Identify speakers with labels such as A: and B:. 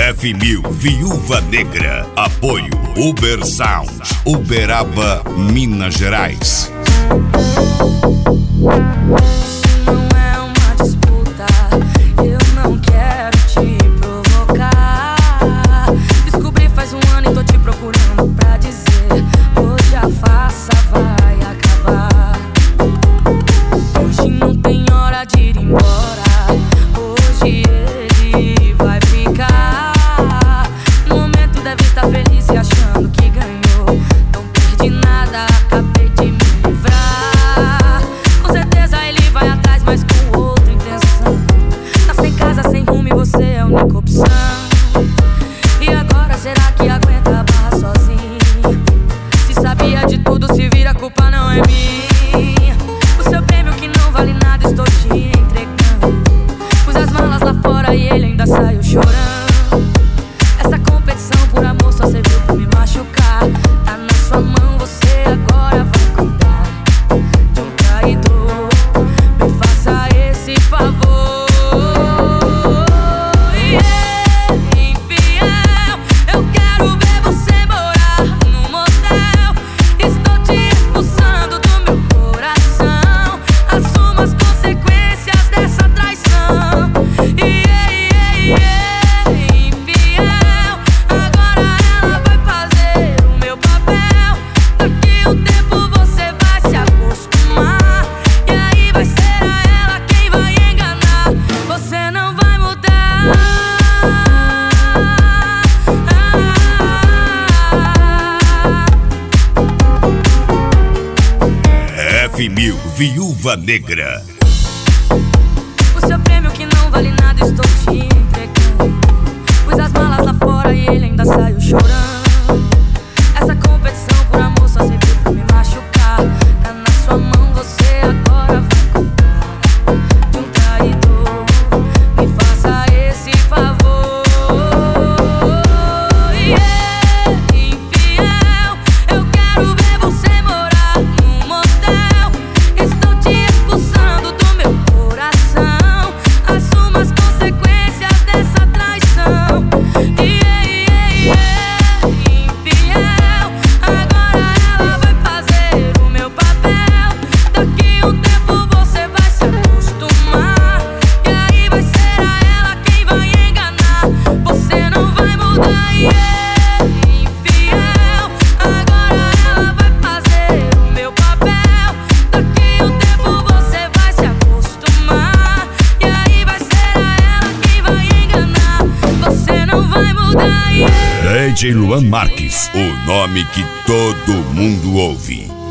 A: F1000 Viúva Negra. Apoio Uber Sound, Uberaba, Minas Gerais.
B: Não é uma disputa, eu não quero te provocar. Descobri faz um ano e tô te procurando pra dizer: hoje a farsa vai acabar. Hoje não tem hora de ir embora, hoje ele vai ficar. No momento deve estar feliz e achando que ganhou. Não perdi nada, acabei de me livrar. Com certeza ele vai atrás, mas com outra intenção. Tá sem casa, sem rumo e você é a única opção. E agora será que aguenta a barra sozinho? Se sabia de tudo, se vira, a culpa não é minha. O seu prêmio que não vale nada, estou te entregando. Pus as malas lá fora e ele ainda saiu chorando. Essa competição por amor só serviu pra me machucar. Tá na sua mão, você agora vai cuidar de um traidor. Me faça esse favor. Infiel, eu quero ver você morar no motel. Estou te expulsando do meu coração. Assuma as consequências dessa traição. Infiel, agora ela vai fazer o meu papel. Daqui um tempo você vai se acostumar. E aí vai ser a ela quem vai enganar. Você não vai mudar.
A: F1000 Viúva Negra.
B: O seu prêmio que não vale nada, estou te entregando. Pus as malas lá fora e ele ainda saiu chorando. Essa competição por amor só serviu pra me machucar. Tá na sua mão, você agora vai cuidar de um traidor. Me faça esse favor. Infiel, eu quero ver você morar num motel. Estou te expulsando do meu coração. Assuma as consequências dessa traição. Infiel, agora ela vai fazer o meu papel. Daqui um tempo você vai se acostumar. E aí vai ser a ela quem vai enganar. Você não vai mudar. Infiel, agora ela vai fazer o meu papel. Daqui um tempo você vai se acostumar. E aí vai ser a ela quem vai enganar. Você não vai mudar.
A: DJ Luan Marques, o nome que todo mundo ouve.